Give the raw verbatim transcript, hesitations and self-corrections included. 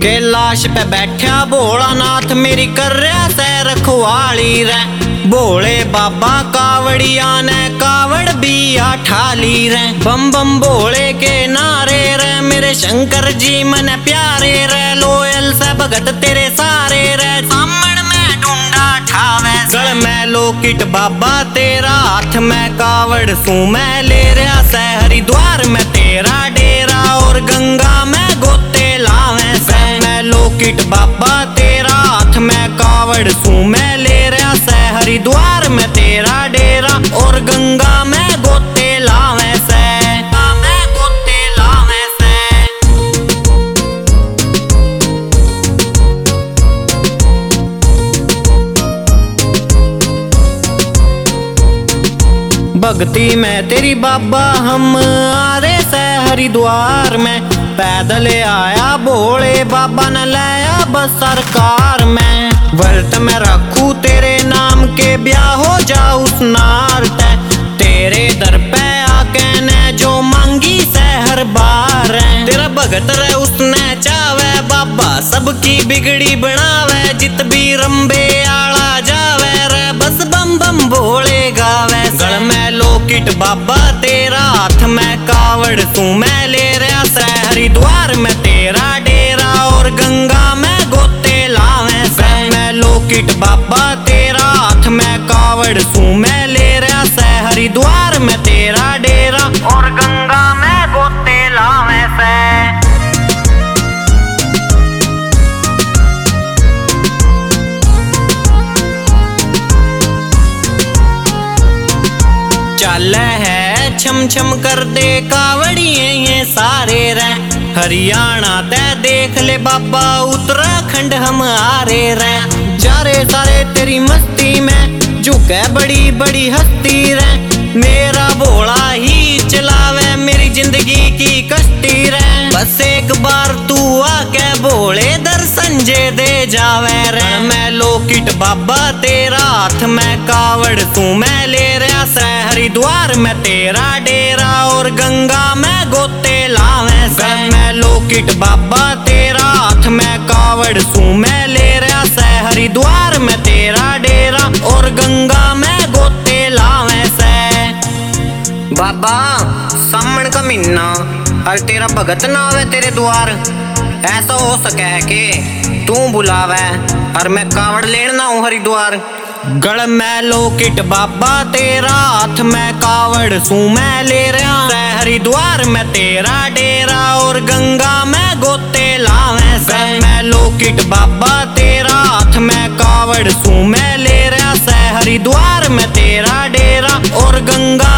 कैलाश पे बैठा भोलानाथ मेरी कर रहा सै रखवाली रे। भोले बाबा कावड़िया ने कावड़ भी ठाली रे। बम बम भोले के नारे रे मेरे शंकर जी मन प्यारे रे। लोयल से भगत तेरे सारे रे सामण में ढूंढा ठावे। गल में लोकिट बाबा तेरा हाथ में कावड़ सू मैं ले रहा से। हरिद्वार में तेरा डेरा और गंगा में गोते लावे से। मैं लोकिट बाबा तेरा हाथ में कावड़ सू मैं ले रहा से। हरिद्वार में तेरा डेरा और गंगा में गोते लावे से। मैं गोते लावे से। भक्ति में तेरी बाबा हम आ रहे से हरिद्वार में। पैदल आया भोले बाबा न लाया बस सरकार में। व्रत में रखू तेरे नाम के ब्याह हो जाऊ उस नार ते। तेरे दर पे आके ने जो मांगी से हर बार। तेरा भगत रे उसने चावे बाबा सबकी बिगड़ी बनावे। जित भी रंबे आला जावे रे बस बम बम भोले गावे। गल में लोकिट बाबा तेरा हाथ में कावड़ तू मैं ले रहा से। हरिद्वार में तेरा डेरा और गंगा में गोते लावे से। मैं लोकिट बाबा तेरा हाथ में कावड़ तू मैं ले रहा से। हरिद्वार में तेरा डेरा और गंगा में गोते लावे से। चल है छम छम कर दे कावड़िए ये सारे रे। हरियाणा ते देख ले बाबा उत्तराखंड हम आरे रे। जारे सारे तेरी मस्ती में झुके बड़ी बड़ी हस्ती रे। मेरा भोला ही चलावे मेरी जिंदगी की कश्ती रे। बस एक बार तू आके भोले दर्शन जे दे जावे रे। मैं लोकिट बाबा तेरा हाथ में कावड़ तू मैं ले रहा से। हरिद्वार में तेरा डेरा और गंगा में गोते लावे से। मैं लोकिट बाबा तेरा हाथ में कावड़ तू मैं ले रहा से। हरिद्वार में तेरा डेरा और गंगा में गोते लावे से। बाबा सामन का महीना और तेरा भगत ना आवे तेरे द्वार। ऐसा हो सके है कि तू बुलावे और मैं कावड़ लेना हूँ हरिद्वार। गढ़ में लोकिट बाबा तेरा हाथ में कावड़ सू मैं ले रहा से। हरिद्वार में तेरा डेरा और गंगा में गोते लावे से। मैं लोकिट बाबा तेरा हाथ में कावड़ सू मैं ले रहा से। हरिद्वार में तेरा डेरा और गंगा